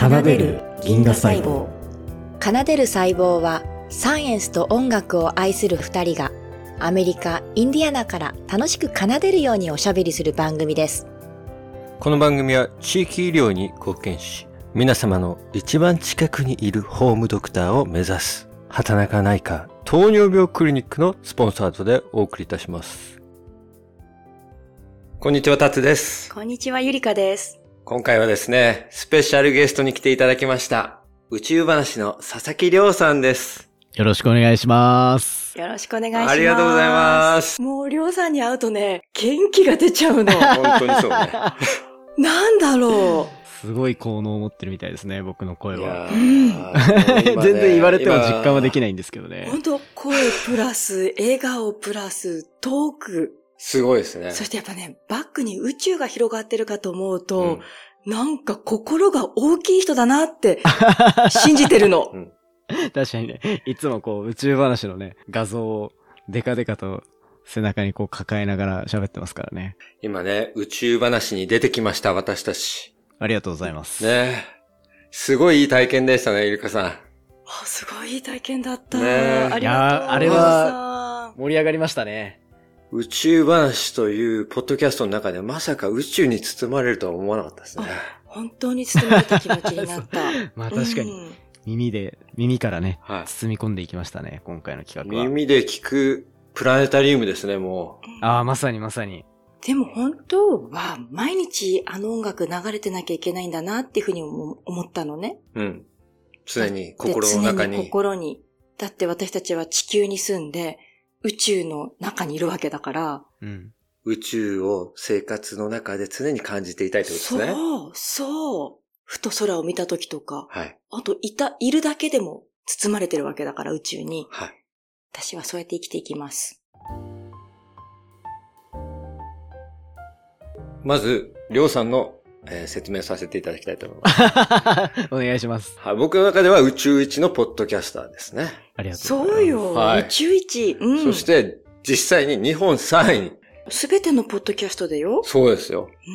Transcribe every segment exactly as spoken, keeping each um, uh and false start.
奏でる銀河細胞。 奏でる細胞はサイエンスと音楽を愛する二人がアメリカ・インディアナから楽しく奏でるようにおしゃべりする番組です。 この番組は地域医療に貢献し、皆様の一番近くにいるホームドクターを目指す畑中内科糖尿病クリニックのスポンサードでお送りいたします。こんにちは、タツです。 こんにちは、ゆりかです。 今回はですね、スペシャルゲストに来ていただきました。宇宙話の佐々木亮さんです。 よろしくお願いします。 よろしくお願いします。 ありがとうございます。 もう亮さんに会うとね、元気が出ちゃうの。 本当にそうね。 なんだろう。 すごい効能を持ってるみたいですね、僕の声は。 うん、 全然言われても実感はできないんですけどね。 本当声プラス、笑顔プラス、トーク。 すごいですね。 そしてやっぱね、バックに宇宙が広がってるかと思うと、うん、なんか心が大きい人だなって信じてるの。うん、 確かにね、いつもこう宇宙話のね、画像をデカデカと背中にこう抱えながら喋ってますからね。 今ね、宇宙話に出てきました、私たち。 ありがとうございます。 ね、すごいいい体験でしたね、ゆりかさん。 あ、すごいいい体験だった。 ね、 ありがとう。 いや、あれは盛り上がりましたね。 宇宙話というポッドキャストの中でまさか宇宙に包まれるとは思わなかったですね。 本当に包まれた気持ちになった。 まあ確かに、うん、耳で、耳からね、はい、包み込んでいきましたね、今回の企画は。 耳で聞くプラネタリウムですね、もう。 うん、ああ、まさにまさに。 でも本当は毎日あの音楽流れてなきゃいけないんだなっていうふうに思ったのね。 うん。常に心の中に。 常に心に。だって私たちは地球に住んで、宇宙の中にいるわけだから、 うん、宇宙を生活の中で常に感じていたいってことですね。 そう、そう。ふと空を見た時とか、 はい、 あといた、いるだけでも包まれてるわけだから宇宙に。 はい、 私はそうやって生きていきます。 まず、りょうさんの、えー、説明させていただきたいと思います。 お願いします。 はい、僕の中では宇宙一のポッドキャスターですね。 ありがとうございます。 そうよ、はい、宇宙一、うん。 そして実際に日本さんいに。 すべてのポッドキャストでよ。 そうですよ。 うん。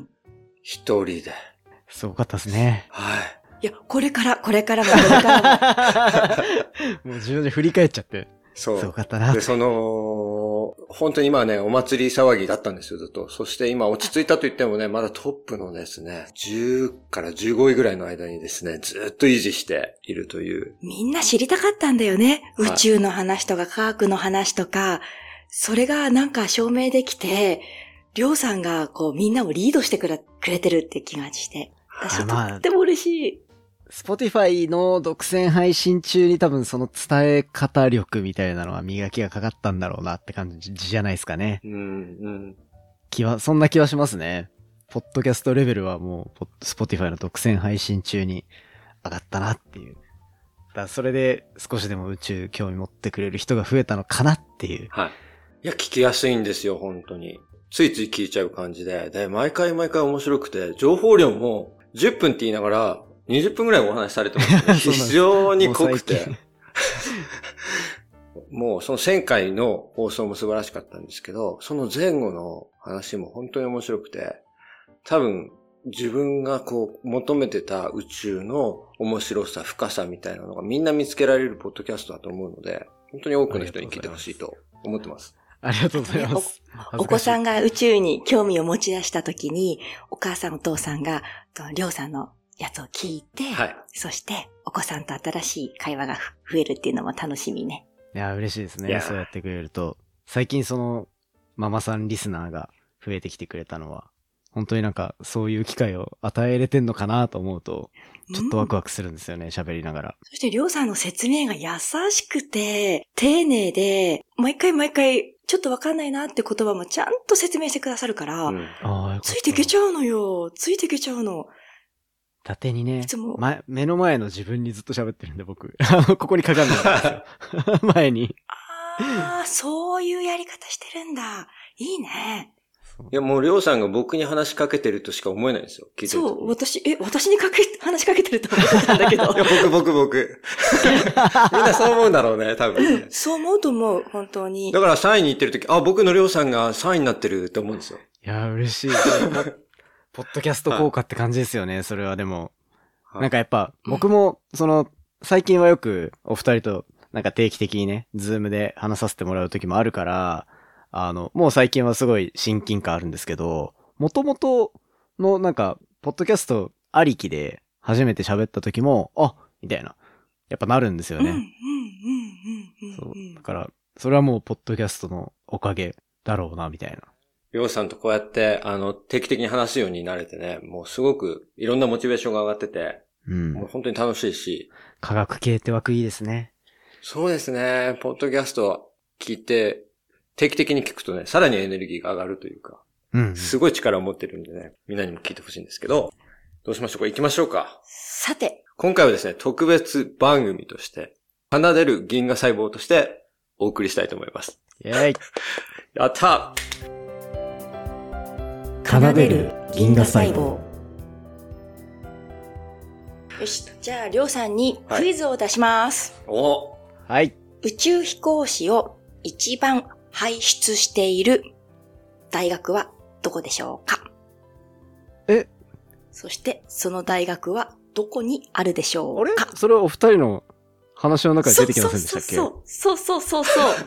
一人で。 すごかったですね。 はい。 いや、これから、これからも、これからも。もう自分で振り返っちゃって。 そう。 すごかったな。 で、その、本当に今はね、お祭り騒ぎだったんですよ、ずっと。そして今落ち着いたと言ってもね、まだトップのですね、じゅうからじゅうごいぐらいの間にですね、ずっと維持しているという。 みんな知りたかったんだよね。はい、宇宙の話とか科学の話とか、それがなんか証明できて、りょうさんがこうみんなをリードしてくれ、くれてるって気がして。私とっても嬉しい。 Spotify の独占配信中に多分その伝え方力みたいなのは磨きがかかったんだろうなって感じじゃないですかね。 うんうん。 気は、そんな気はしますね。ポッドキャストレベルはもう Spotify の独占配信中に上がったなっていう。だからそれで少しでも宇宙興味持ってくれる人が増えたのかなっていう。 はい。いや、聞きやすいんですよ、本当に。ついつい聞いちゃう感じで。で、毎回毎回面白くて、情報量もじゅっぷんって言いながら、にじゅっぷんぐらいお話しされてますね。非常に濃くて。もうそのせんかいの放送も素晴らしかったんですけど、その前後の話も本当に面白くて、多分自分がこう求めてた宇宙の面白さ、深さみたいなのがみんな見つけられるポッドキャストだと思うので、本当に多くの人に聞いてほしいと思ってます。 ありがとうございます。 お, お子さんが宇宙に興味を持ち出したときに、お母さんお父さんが、りょうさんのやつを聞いて、はい、そしてお子さんと新しい会話が増えるっていうのも楽しみね。 いや、嬉しいですね。そうやってくれると。最近その、ママさんリスナーが増えてきてくれたのは、本当になんかそういう機会を与えれてんのかなと思うと、ちょっとワクワクするんですよね、喋、うん、りながら。 そしてりょうさんの説明が優しくて、丁寧で、毎回毎回、ちょっとわかんないなって言葉もちゃんと説明してくださるから、うん、あついていけちゃうのよ。ついていけちゃうの。 縦にね、ま、目の前の自分にずっと喋ってるんで僕、ここにかかんないんですよ。前に。 ああ、そういうやり方してるんだ。いいね。 いや、もうりょうさんが僕に話しかけてるとしか思えないんですよ。聞いてると。 そう、私、え、私にかけ、話しかけてると思ってたんだけど。いや、僕、僕、僕。みんなそう思うんだろうね、多分、ね。 そう思うと思う、本当に。 だからさんいに行ってるとき、あ、僕のりょうさんがさんいになってるって思うんですよ。 いや、嬉しい。ポッドキャスト効果って感じですよね、それはでも。 なんかやっぱ、僕も、その、最近はよくお二人と、なんか定期的にね、ズームで話させてもらう時もあるから、あの、もう最近はすごい親近感あるんですけど、元々のなんか、ポッドキャストありきで初めて喋った時も、あ、みたいな、やっぱなるんですよね。 うんうんうんうんうん。 そう。だから、それはもうポッドキャストのおかげだろうな、みたいな。 りょうさんとこうやって、あの、定期的に話すようになれてね、もうすごくいろんなモチベーションが上がってて、 うん。 もう本当に楽しいし。 科学系って枠いいですね。 そうですね。ポッドキャスト聞いて、定期的に聞くとね、さらにエネルギーが上がるというか、うん、うん。すごい力を持ってるんでね、みんなにも聞いてほしいんですけど、どうしましょうか？行きましょうか。 さて。 今回はですね、特別番組として、奏でる銀河細胞としてお送りしたいと思います。 イェーイやった奏でる銀河細胞。よし、じゃあ、りょうさんにクイズを出します。 はい、おはい。 宇宙飛行士を一番輩出している大学はどこでしょうか？ え？ そして、その大学はどこにあるでしょうか？ あれ？それはお二人の話の中で出てきませんでしたっけ？ そうそうそうそうそうそう。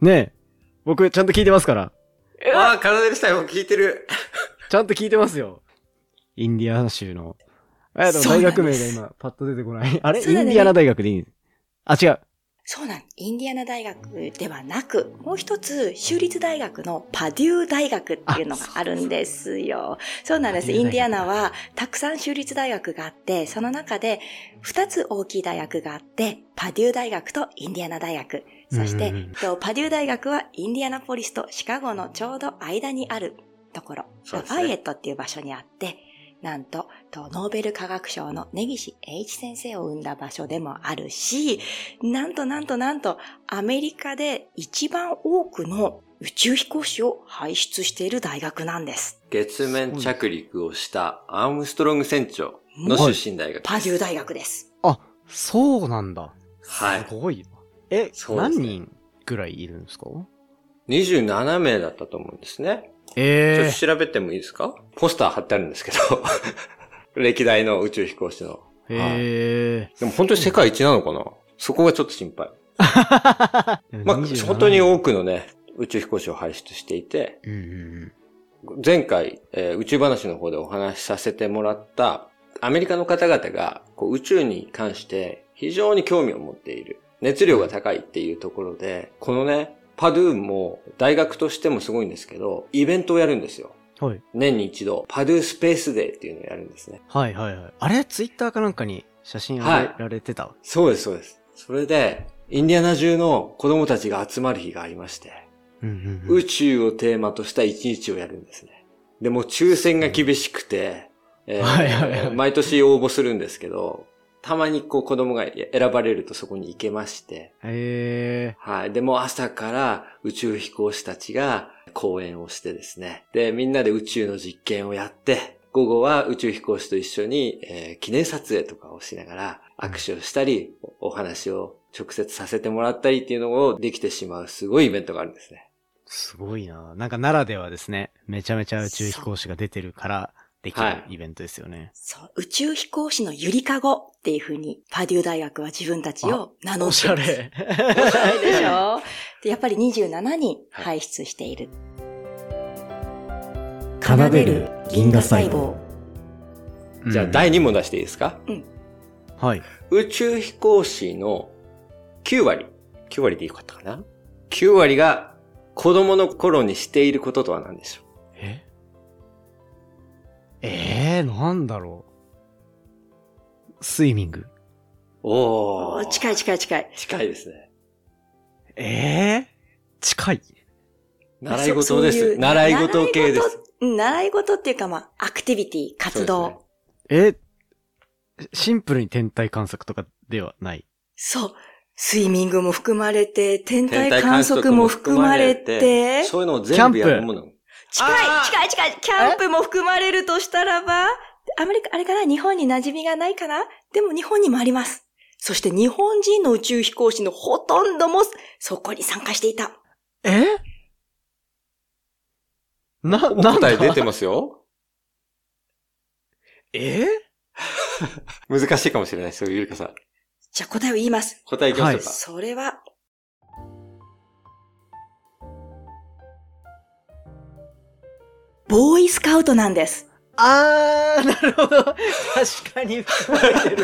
ねえ。僕ちゃんと聞いてますから。 ああ、奏でる細胞聞いてる。 ちゃんと聞いてますよ。インディアナ州の。あ、でも大学名が今パッと出てこない。あれ、ね、インディアナ大学でいい？あ、違う。 そうなん。インディアナ大学ではなく、もう一つ、州立大学のパデュー大学っていうのがあるんですよ。そうなんです。インディアナはたくさん州立大学があって、その中で二つ大きい大学があって、パデュー大学とインディアナ大学。そして、パデュー大学はインディアナポリスとシカゴのちょうど間にあるところ、ラファイエットっていう場所にあって、なんと、ノーベル化学賞の根岸英一先生を生んだ場所でもあるし、なんとなんとなんと、アメリカで一番多くの宇宙飛行士を輩出している大学なんです。 月面着陸をしたアームストロング船長の出身大学です。 パデュー大学です。 あ、そうなんだ。 はい。 すごい。え、ね、何人ぐらいいるんですか？ にじゅうななめいだったと思うんですね。 ええー。 ちょっと調べてもいいですか？ポスター貼ってあるんですけど。歴代の宇宙飛行士の。 へえ、 はい。でも本当に世界一なのかな？そこがちょっと心配。まあ、本当に多くのね、宇宙飛行士を輩出していて、 うんうんうん、前回、えー、宇宙話の方でお話しさせてもらったアメリカの方々がこう宇宙に関して非常に興味を持っている。熱量が高いっていうところで、このね、パドゥーンも大学としてもすごいんですけど、イベントをやるんですよ。 はい。 年に一度、パドゥースペースデーっていうのをやるんですね。 はいはいはい。あれツイッターかなんかに写真上げられてた、はい、 そうですそうです。それで、インディアナ中の子供たちが集まる日がありまして、 うんうんうん、 宇宙をテーマとした一日をやるんですね。でも抽選が厳しくて、えーはいはいはい、毎年応募するんですけど、たまにこう子供が選ばれるとそこに行けまして。 へー。 はい。でも朝から宇宙飛行士たちが講演をしてですね。で、みんなで宇宙の実験をやって、午後は宇宙飛行士と一緒に、えー、記念撮影とかをしながら握手をしたり、お話を直接させてもらったりっていうのをできてしまうすごいイベントがあるんですね。 すごいな。なんかならではですね。めちゃめちゃ宇宙飛行士が出てるから、できるイベントですよね、はい。 そう。宇宙飛行士のゆりかごっていう風に、パデュー大学は自分たちを名乗ってます。おしゃれ。おしゃれでしょで、やっぱりにじゅうななにん輩出している。 奏でる銀河細胞。 じゃあだいに問出していいですか？ うん。 はい。 宇宙飛行士のきゅうわり。きゅうわりでよかったかな？ きゅう 割が子供の頃にしていることとは何でしょう？ ええー、なんだろう。スイミング。 おー。 近い近い近い。 近いですね。 ええー、近い。 習い事です。習い事系です。 習い事っていうかまあ、アクティビティ、活動。 ね、え、シンプルに天体観測とかではない。 そう。スイミングも含まれて、天体観測も含まれて、 そういうのを全部やるもの。 近い近い近いキャンプも含まれるとしたらば、アメリカ、あれかな日本に馴染みがないかなでも日本にもあります。そして日本人の宇宙飛行士のほとんどもそこに参加していた。 えな、なんだ答え出てますよ。 え難しいかもしれないですよ、ゆりかさん。 じゃあ答えを言います。 答えいきましょうか。 はい、それは、ボーイスカウトなんです。 あー、なるほど。確かに含まれてる。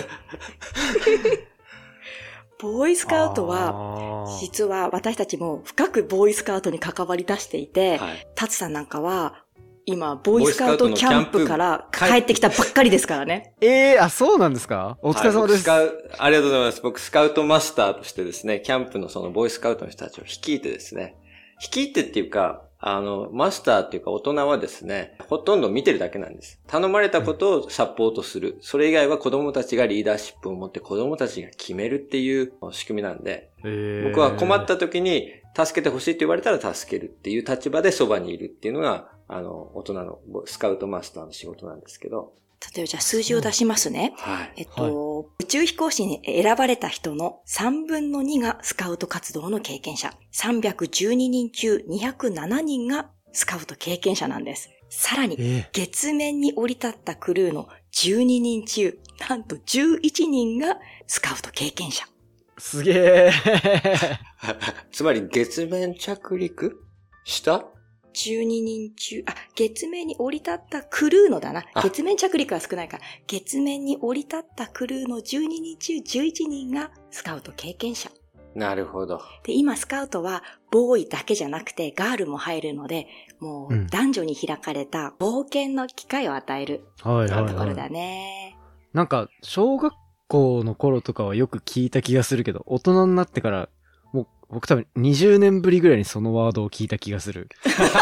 ボーイスカウトは、実は私たちも深くボーイスカウトに関わり出していて、はい、タツさんなんかは、今、ボーイスカウトキャンプから帰ってきたばっかりですからね。 ええー、あ、そうなんですか？お疲れ様です、 はい、ありがとうございます。僕、スカウトマスターとしてですね、キャンプのそのボーイスカウトの人たちを率いてですね、率いてっていうか、あの、マスターっていうか大人はですね、ほとんど見てるだけなんです。頼まれたことをサポートする。それ以外は子供たちがリーダーシップを持って子供たちが決めるっていう仕組みなんで、僕は困った時に助けてほしいと言われたら助けるっていう立場でそばにいるっていうのが、あの、大人のスカウトマスターの仕事なんですけど。 例えばじゃあ数字を出しますね。 はい。 えっと、はい、宇宙飛行士に選ばれた人のさんぶんのにがスカウト活動の経験者。さんびゃくじゅうににん中にひゃくななにんがスカウト経験者なんです。さらに、えー、月面に降り立ったクルーのじゅうににん中、なんとじゅういちにんがスカウト経験者。 すげえ。 つまり月面着陸したじゅうににん中、あ、月面に降り立ったクルーのだな。月面着陸は少ないから。月面に降り立ったクルーのじゅうににん中じゅういちにんがスカウト経験者。 なるほど。 で、今スカウトはボーイだけじゃなくてガールも入るので、もう男女に開かれた冒険の機会を与えるところだね。 なんか、小学校の頃とかはよく聞いた気がするけど、大人になってから、もう僕多分にじゅうねんぶりぐらいにそのワードを聞いた気がする。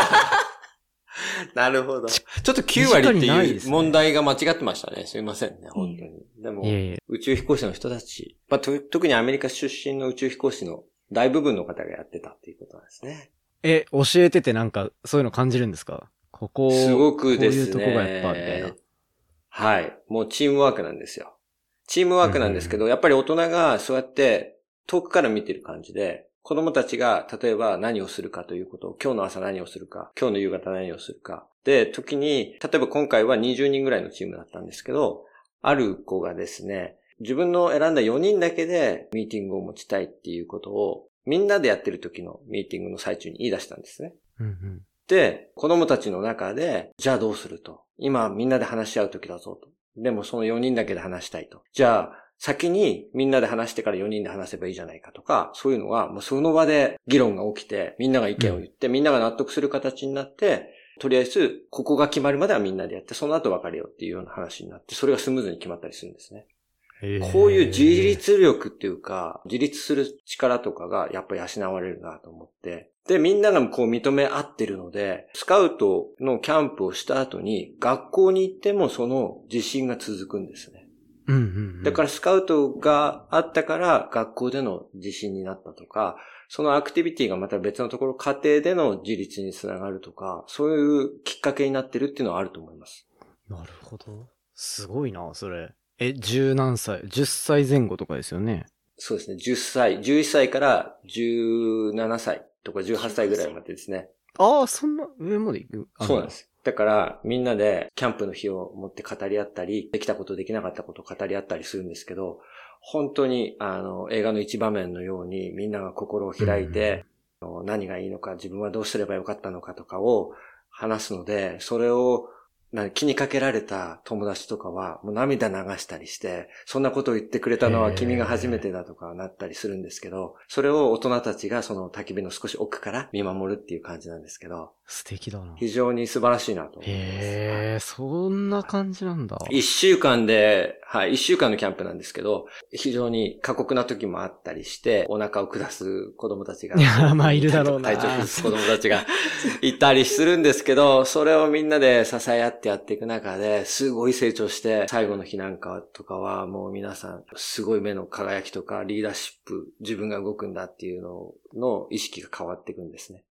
なるほど。ちょっときゅうわりっていう問題が間違ってましたね。すいませんね、本当に。うん、でも、いえいえ、宇宙飛行士の人たち、まあ、と、特にアメリカ出身の宇宙飛行士の大部分の方がやってたっていうことなんですね。 え、教えててなんかそういうの感じるんですか？ここ、 すごくですね。 こういうとこがやっぱみたいな。 はい。もうチームワークなんですよ。チームワークなんですけど、うん、やっぱり大人がそうやって遠くから見てる感じで、子供たちが例えば何をするかということを、今日の朝何をするか、今日の夕方何をするか。で、時に、例えば今回はにじゅうにんぐらいのチームだったんですけど、ある子がですね、自分の選んだよにんだけでミーティングを持ちたいっていうことを、みんなでやってる時のミーティングの最中に言い出したんですね。 うんうん、 で、子供たちの中で、じゃあどうすると。今みんなで話し合う時だぞと。でもそのよにんだけで話したいと。じゃあ、先にみんなで話してからよにんで話せばいいじゃないかとか、そういうのはもうその場で議論が起きて、みんなが意見を言って、うん、みんなが納得する形になって、とりあえずここが決まるまではみんなでやって、その後別れようっていうような話になって、それがスムーズに決まったりするんですね。こういう自立力っていうか、自立する力とかがやっぱり養われるなと思って。で、みんながこう認め合ってるので、スカウトのキャンプをした後に学校に行ってもその自信が続くんですね。 うんうんうん、 だからスカウトがあったから学校での自信になったとか、そのアクティビティがまた別のところ、家庭での自立につながるとか、そういうきっかけになってるっていうのはあると思います。 なるほど。すごいな、それ。え、十何歳、じゅっさいぜん後とかですよね。 そうですね、じゅっさい、じゅういっさいからじゅうななさいとかじゅうはっさいぐらいまでですね。 ああ、そんな上まで行く？ そうなんです。だからみんなでキャンプの日を持って語り合ったり、できたことできなかったことを語り合ったりするんですけど、本当にあの映画の一場面のようにみんなが心を開いて、うん、何がいいのか、自分はどうすればよかったのかとかを話すので、それを気にかけられた友達とかはもう涙流したりして、そんなことを言ってくれたのは君が初めてだとかなったりするんですけど、それを大人たちがその焚き火の少し奥から見守るっていう感じなんですけど、 素敵だな。 非常に素晴らしいなと思います。 へー、そんな感じなんだ。 一週間で、はい、一週間のキャンプなんですけど、非常に過酷な時もあったりして、お腹を下す子供たちが。 いや、まあいるだろうな。 体調崩す子供たちがいたりするんですけど、それをみんなで支え合ってやっていく中で、すごい成長して、最後の日なんかとかはもう皆さん、すごい目の輝きとか、リーダーシップ、自分が動くんだっていうのの意識が変わっていくんですね。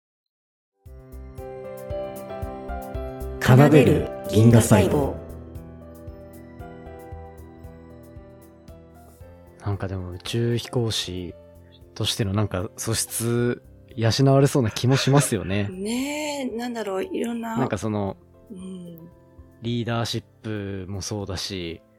奏でる銀河細胞。 なんかでも宇宙飛行士としてのなんか素質養われそうな気もしますよね。 ねえ、なんだろう、いろんな。 なんかその、 うん、 リーダーシップもそうだし、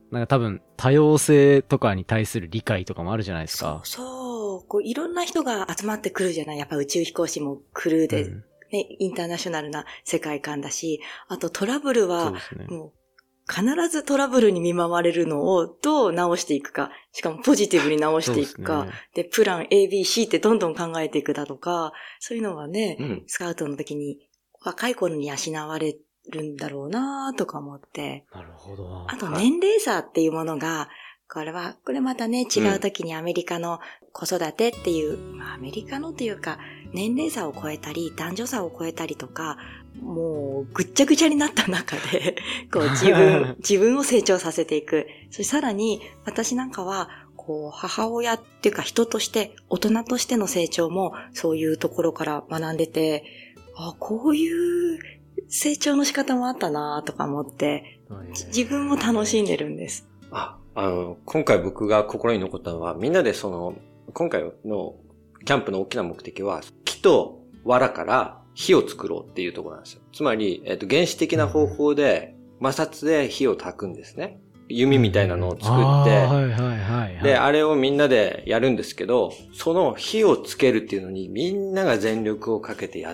なんか多分多様性とかに対する理解とかもあるじゃないですか。 そうそう。こういろんな人が集まってくるじゃない。やっぱ宇宙飛行士もクルーで、うん、ね、インターナショナルな世界観だし、あとトラブルは、もう必ずトラブルに見舞われるのをどう直していくか、しかもポジティブに直していくか、で、ね、で、プラン エービーシー ってどんどん考えていくだとか、そういうのはね、うん、スカウトの時に若い頃に養われるんだろうなとか思って。 なるほど。 あと年齢差っていうものが、これは、これまたね、違う時にアメリカの子育てっていう、うん、アメリカのっていうか、年齢差を超えたり、男女差を超えたりとか、もうぐっちゃぐちゃになった中で、こう自分、自分を成長させていく。そしてさらに、私なんかは、こう、母親っていうか人として、大人としての成長も、そういうところから学んでて、あ、こういう成長の仕方もあったなとか思って、自分も楽しんでるんです。 あ、あの、今回僕が心に残ったのは、みんなでその、今回のキャンプの大きな目的は、木と藁から火を作ろうっていうところなんですよ。つまり、えっと、原始的な方法で、摩擦で火を焚くんですね。弓みたいなのを作って、はいはいはいはい、で、あれをみんなでやるんですけど、その火をつけるっていうのにみんなが全力をかけてやって、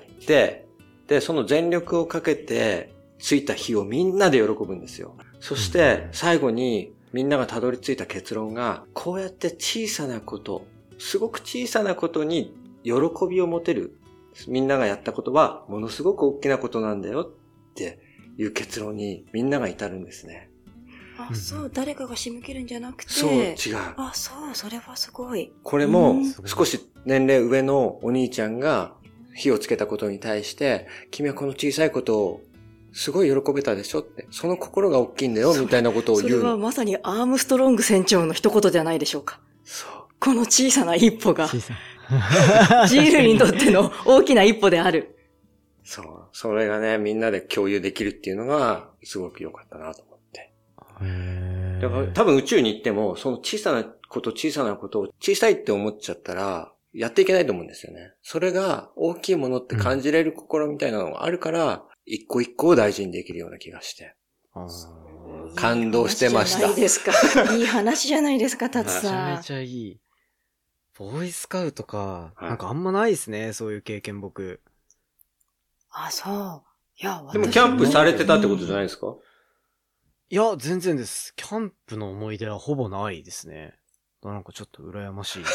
で、その全力をかけてついた火をみんなで喜ぶんですよ。そして最後にみんながたどり着いた結論が、こうやって小さなこと、すごく小さなことに喜びを持てる。みんながやったことはものすごく大きなことなんだよっていう結論にみんなが至るんですね。 あ、そう、誰かが仕向けるんじゃなくて。 そう、違う。 あ、そう、それはすごい。 これも、少し年齢上のお兄ちゃんが火をつけたことに対して、君はこの小さいことをすごい喜べたでしょって、その心が大きいんだよ、みたいなことを言う。 それはまさにアームストロング船長の一言じゃないでしょうか。 そう。 この小さな一歩が、ジールにとっての大きな一歩である。 そう。それがね、みんなで共有できるっていうのが、すごく良かったなと思って。へー。だから多分宇宙に行っても、その小さなこと、小さなことを小さいって思っちゃったら、やっていけないと思うんですよね。それが大きいものって感じれる心みたいなのがあるから、うん、一個一個を大事にできるような気がして。あ感動してました。 いい話じゃないですか。いい話じゃないですか、タツさん。 めちゃめちゃいい。ボーイスカウトか。なんかあんまないですね、そういう経験僕。 あ、そう。いや、私でもキャンプされてたってことじゃないですか？ いや、全然です。キャンプの思い出はほぼないですね。なんかちょっと羨ましい。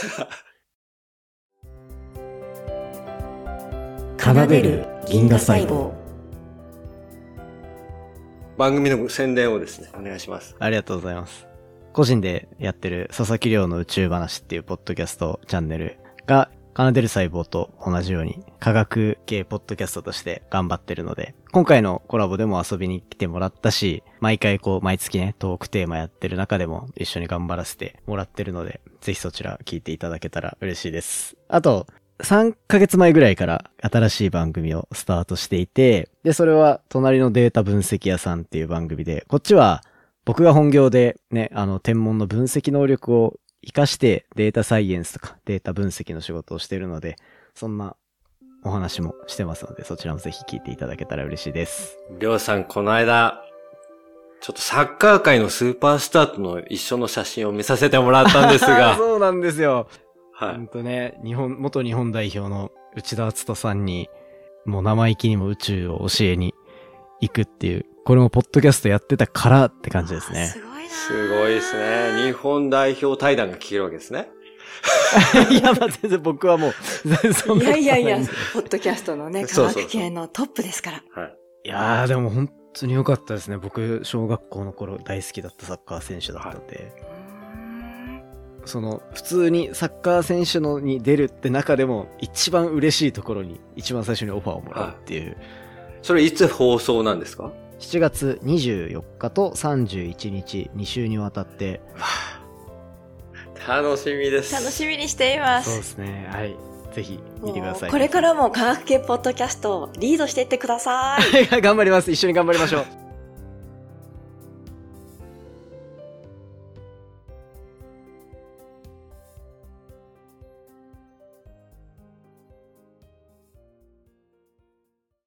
奏でる銀河細胞。 番組の宣伝をですね、お願いします。 ありがとうございます。個人でやってる佐々木亮の宇宙話っていうポッドキャストチャンネルが奏でる細胞と同じように科学系ポッドキャストとして頑張ってるので、今回のコラボでも遊びに来てもらったし、毎回こう毎月ねトークテーマやってる中でも一緒に頑張らせてもらってるので、ぜひそちら聞いていただけたら嬉しいです。あとさんかげつまえぐらいから新しい番組をスタートしていて、でそれは隣のデータ分析屋さんっていう番組で、こっちは僕が本業でね、あの天文の分析能力を活かしてデータサイエンスとかデータ分析の仕事をしているので、そんなお話もしてますので、そちらもぜひ聞いていただけたら嬉しいです。 りょうさん、この間ちょっとサッカー界のスーパースターとの一緒の写真を見させてもらったんですがそうなんですよ。 はい。 ほんとね、日本元日本代表の内田篤人さんにもう生意気にも宇宙を教えに行くっていう、これもポッドキャストやってたからって感じですね。 すごいな。 すごいですね。日本代表対談が聞けるわけですね。 いや、まあ全然僕はもう、 そんないやいやいや、ポッドキャストのね、科学系のトップですから。 はい。 いやー、でも本当に良かったですね。僕、小学校の頃大好きだったサッカー選手だったんで。はい、その、普通にサッカー選手のに出るって中でも、一番嬉しいところに、一番最初にオファーをもらうっていう。はい、 それいつ放送なんですか？ しちがつにじゅうよっかとさんじゅういちにち、に週にわたって。 楽しみです。 楽しみにしています。 そうですね。はい。ぜひ見てください。 これからも科学系ポッドキャストをリードしていってください。 頑張ります。一緒に頑張りましょう。